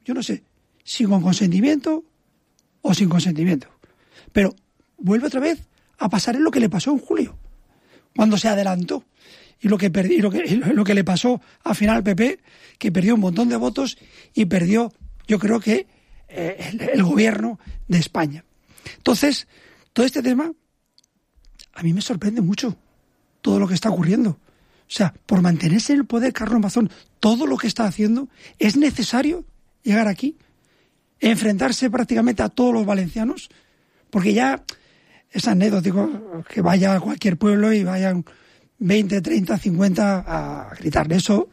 yo no sé si con consentimiento o sin consentimiento. Pero vuelve otra vez a pasar en lo que le pasó en julio, cuando se adelantó. Y lo que le pasó al final al PP, que perdió un montón de votos y perdió, yo creo que, el gobierno de España. Entonces, todo este tema, a mí me sorprende mucho todo lo que está ocurriendo. O sea, por mantenerse en el poder Carlos Mazón, todo lo que está haciendo, es necesario llegar aquí, enfrentarse prácticamente a todos los valencianos, porque ya es anecdótico que vaya a cualquier pueblo y vayan 20, 30, 50 a gritarle. Eso,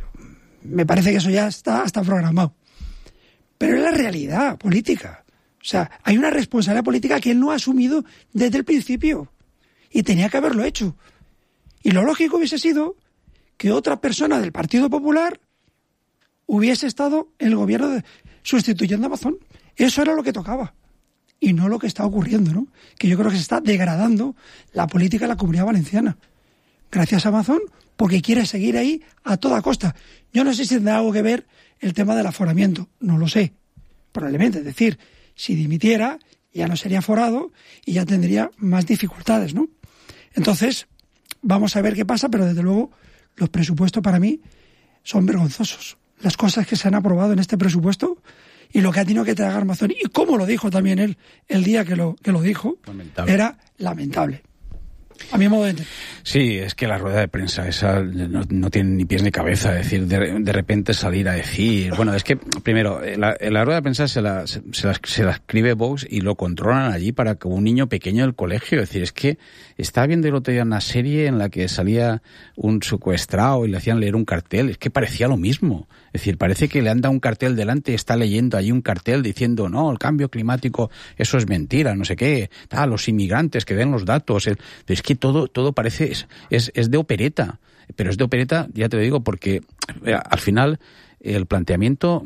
me parece que eso ya está programado. Pero es la realidad política. O sea, hay una responsabilidad política que él no ha asumido desde el principio. Y tenía que haberlo hecho. Y lo lógico hubiese sido que otra persona del Partido Popular hubiese estado en el gobierno sustituyendo a Mazón. Eso era lo que tocaba. Y no lo que está ocurriendo, ¿no? Que yo creo que se está degradando la política de la Comunidad Valenciana. Gracias a Mazón, porque quiere seguir ahí a toda costa. Yo no sé si tendrá algo que ver el tema del aforamiento. No lo sé. Probablemente. Es decir, si dimitiera, ya no sería aforado y ya tendría más dificultades, ¿no? Entonces, vamos a ver qué pasa, pero desde luego los presupuestos para mí son vergonzosos. Las cosas que se han aprobado en este presupuesto y lo que ha tenido que tragar Mazón, y cómo lo dijo también él el día que lo dijo, lamentable. Era lamentable. A mi modo de entender. Sí, es que la rueda de prensa esa no tiene ni pies ni cabeza. Es decir, de repente salir a decir... Bueno, es que, primero, la rueda de prensa se la escribe Vox y lo controlan allí para que un niño pequeño del colegio... Es decir, es que estaba viendo el otro día una serie en la que salía un secuestrado y le hacían leer un cartel. Es que parecía lo mismo. Es decir, parece que le han dado un cartel delante y está leyendo allí un cartel diciendo no, el cambio climático, eso es mentira, no sé qué, los inmigrantes que den los datos. Es que todo parece, es de opereta, pero es de opereta, ya te lo digo, porque al final el planteamiento,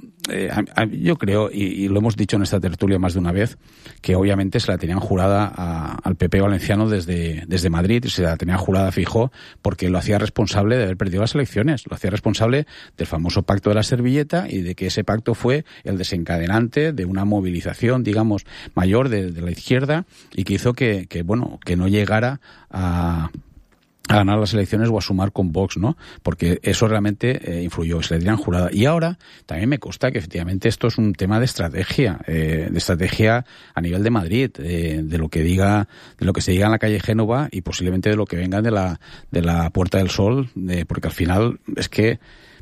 yo creo, y lo hemos dicho en esta tertulia más de una vez, que obviamente se la tenían jurada al PP valenciano desde Madrid, y se la tenían jurada a Feijóo, porque lo hacía responsable de haber perdido las elecciones, lo hacía responsable del famoso pacto de la servilleta y de que ese pacto fue el desencadenante de una movilización, digamos, mayor de la izquierda y que hizo que no llegara a ganar las elecciones o a sumar con Vox, ¿no? Porque eso realmente influyó, se le dieron jurada. Y ahora también me consta que efectivamente esto es un tema de estrategia a nivel de Madrid, de lo que se diga en la calle Génova y posiblemente de lo que venga de la Puerta del Sol, porque al final es que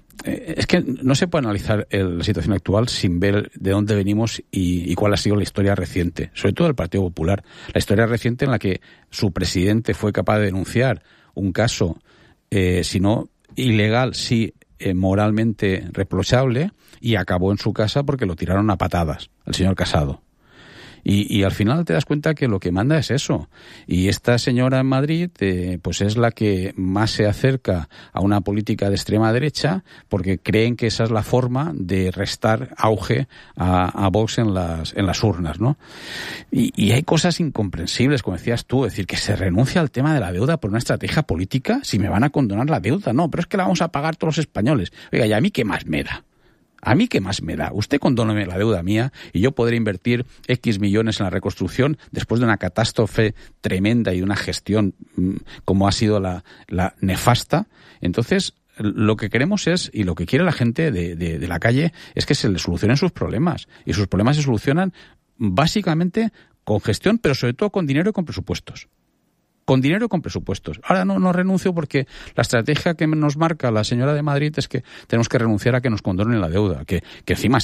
no se puede analizar la situación actual sin ver de dónde venimos y cuál ha sido la historia reciente, sobre todo del Partido Popular. La historia reciente en la que su presidente fue capaz de denunciar un caso, si no ilegal, sí moralmente reprochable, y acabó en su casa porque lo tiraron a patadas, el señor Casado. Y al final te das cuenta que lo que manda es eso. Y esta señora en Madrid, pues es la que más se acerca a una política de extrema derecha, porque creen que esa es la forma de restar auge a Vox en las urnas, ¿no? Y hay cosas incomprensibles, como decías tú, es decir, que se renuncia al tema de la deuda por una estrategia política, si me van a condonar la deuda, no, pero es que la vamos a pagar todos los españoles. Oiga, ¿y a mí qué más me da? ¿A mí qué más me da? Usted condóneme la deuda mía y yo podré invertir X millones en la reconstrucción después de una catástrofe tremenda y una gestión como ha sido la nefasta. Entonces, lo que queremos es, y lo que quiere la gente de la calle, es que se le solucionen sus problemas. Y sus problemas se solucionan básicamente con gestión, pero sobre todo con dinero y con presupuestos. Con dinero y con presupuestos. Ahora no renuncio porque la estrategia que nos marca la señora de Madrid es que tenemos que renunciar a que nos condonen la deuda, que encima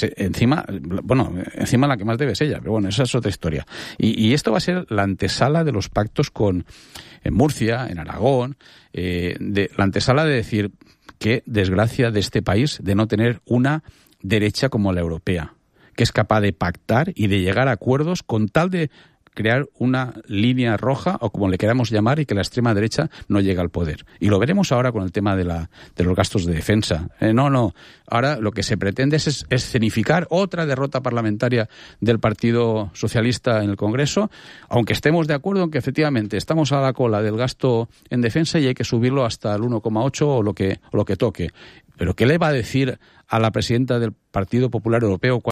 la que más debe es ella, pero bueno, esa es otra historia. Y esto va a ser la antesala de los pactos en Murcia, en Aragón, la antesala de decir qué desgracia de este país de no tener una derecha como la europea, que es capaz de pactar y de llegar a acuerdos con tal de crear una línea roja, o como le queramos llamar, y que la extrema derecha no llegue al poder. Y lo veremos ahora con el tema de los gastos de defensa. Ahora lo que se pretende es escenificar otra derrota parlamentaria del Partido Socialista en el Congreso, aunque estemos de acuerdo en que efectivamente estamos a la cola del gasto en defensa y hay que subirlo hasta el 1,8 o lo que toque. Pero ¿qué le va a decir a la presidenta del Partido Popular Europeo